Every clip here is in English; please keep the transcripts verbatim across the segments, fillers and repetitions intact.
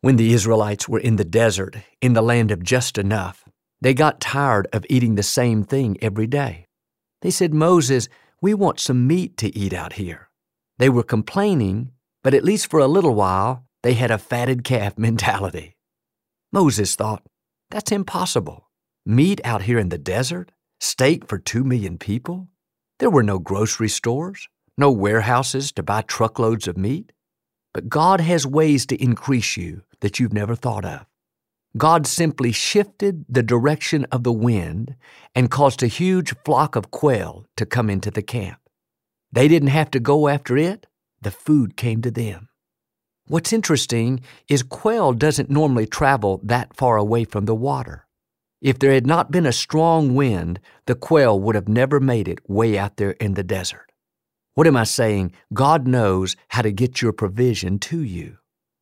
When the Israelites were in the desert, in the land of just enough, they got tired of eating the same thing every day. They said, "Moses, we want some meat to eat out here." They were complaining, but at least for a little while, they had a fatted calf mentality. Moses thought, that's impossible. Meat out here in the desert? Steak for two million people? There were no grocery stores, no warehouses to buy truckloads of meat. But God has ways to increase you that you've never thought of. God simply shifted the direction of the wind and caused a huge flock of quail to come into the camp. They didn't have to go after it. The food came to them. What's interesting is quail doesn't normally travel that far away from the water. If there had not been a strong wind, the quail would have never made it way out there in the desert. What am I saying? God knows how to get your provision to you.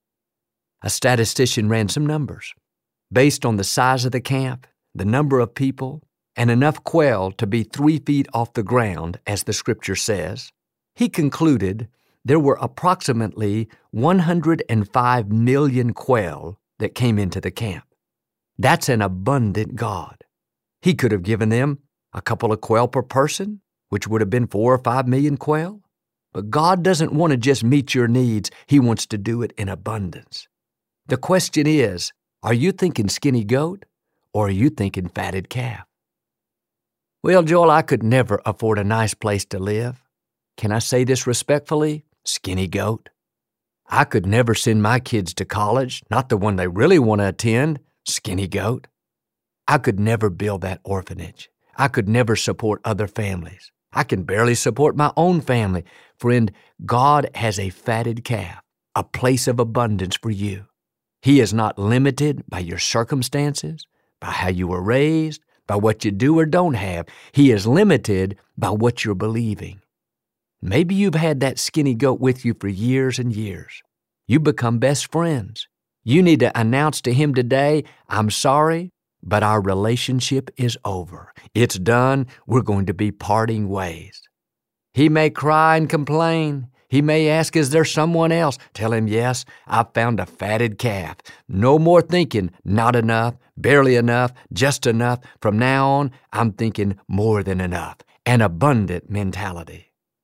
A statistician ran some numbers. Based on the size of the camp, the number of people, and enough quail to be three feet off the ground, as the scripture says, he concluded there were approximately one hundred five million quail that came into the camp. That's an abundant God. He could have given them a couple of quail per person, which would have been four or five million quail. But God doesn't want to just meet your needs. He wants to do it in abundance. The question is, are you thinking skinny goat or are you thinking fatted calf? Well, Joel, I could never afford a nice place to live. Can I say this respectfully? Skinny goat. I could never send my kids to college, not the one they really want to attend. Skinny goat. I could never build that orphanage. I could never support other families. I can barely support my own family. Friend, God has a fatted calf, a place of abundance for you. He is not limited by your circumstances, by how you were raised, by what you do or don't have. He is limited by what you're believing. Maybe you've had that skinny goat with you for years and years. You've become best friends. You need to announce to him today, I'm sorry, but our relationship is over. It's done. We're going to be parting ways. He may cry and complain. He may ask, is there someone else? Tell him, yes, I've found a fatted calf. No more thinking, not enough, barely enough, just enough. From now on, I'm thinking more than enough, an abundant mentality.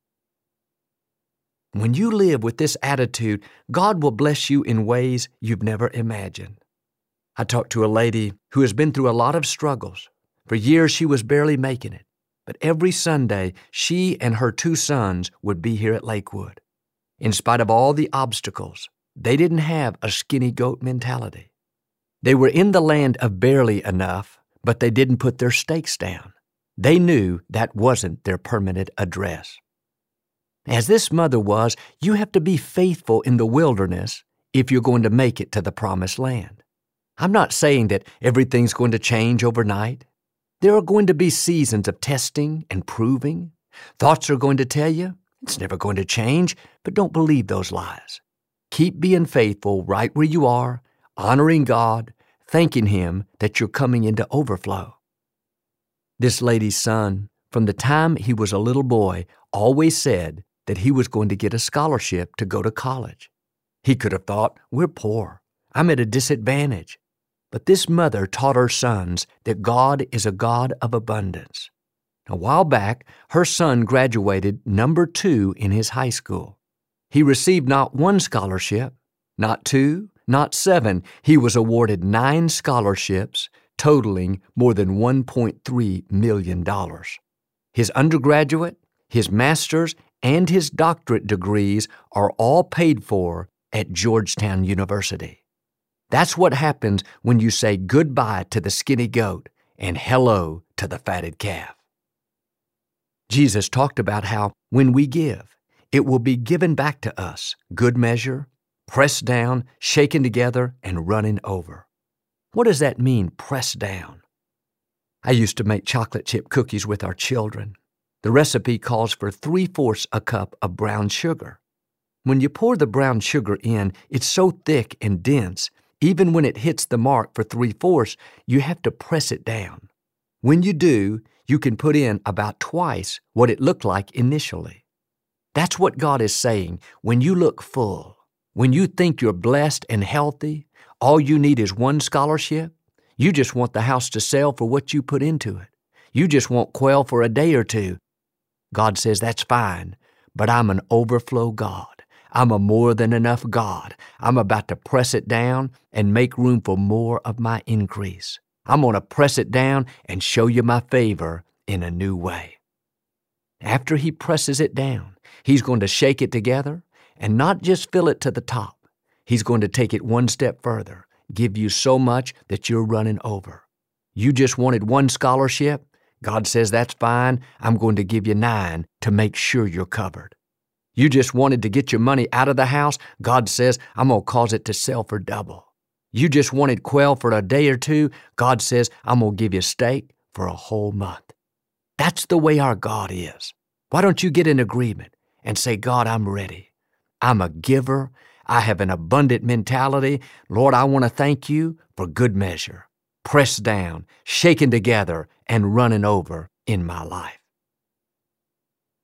When you live with this attitude, God will bless you in ways you've never imagined. I talked to a lady who has been through a lot of struggles. For years, she was barely making it. But every Sunday, she and her two sons would be here at Lakewood. In spite of all the obstacles, they didn't have a skinny goat mentality. They were in the land of barely enough, but they didn't put their stakes down. They knew that wasn't their permanent address. As this mother was, you have to be faithful in the wilderness if you're going to make it to the promised land. I'm not saying that everything's going to change overnight. There are going to be seasons of testing and proving. Thoughts are going to tell you it's never going to change, but don't believe those lies. Keep being faithful right where you are, honoring God, thanking Him that you're coming into overflow. This lady's son, from the time he was a little boy, always said that he was going to get a scholarship to go to college. He could have thought, we're poor. I'm at a disadvantage. But this mother taught her sons that God is a God of abundance. A while back, her son graduated number two in his high school. He received not one scholarship, not two, not seven. He was awarded nine scholarships, totaling more than one point three million dollars. His undergraduate, his master's, and his doctorate degrees are all paid for at Georgetown University. That's what happens when you say goodbye to the skinny goat and hello to the fatted calf. Jesus talked about how when we give, it will be given back to us, good measure, pressed down, shaken together, and running over. What does that mean, pressed down? I used to make chocolate chip cookies with our children. The recipe calls for three-fourths a cup of brown sugar. When you pour the brown sugar in, it's so thick and dense, even when it hits the mark for three-fourths, you have to press it down. When you do, you can put in about twice what it looked like initially. That's what God is saying. When you look full, when you think you're blessed and healthy, All you need is one scholarship. You just want the house to sell for what you put into it. You just want quail for a day or two. God says, that's fine, but I'm an overflow God. I'm a more than enough God. I'm about to press it down and make room for more of my increase. I'm going to press it down and show you my favor in a new way. After he presses it down, he's going to shake it together and not just fill it to the top. He's going to take it one step further, give you so much that you're running over. You just wanted one scholarship? God says, that's fine. I'm going to give you nine to make sure you're covered. You just wanted to get your money out of the house? God says, I'm going to cause it to sell for double. You just wanted quail for a day or two? God says, I'm going to give you steak for a whole month. That's the way our God is. Why don't you get in agreement and say, God, I'm ready. I'm a giver. I have an abundant mentality. Lord, I want to thank you for good measure, pressed down, shaken together, and running over in my life.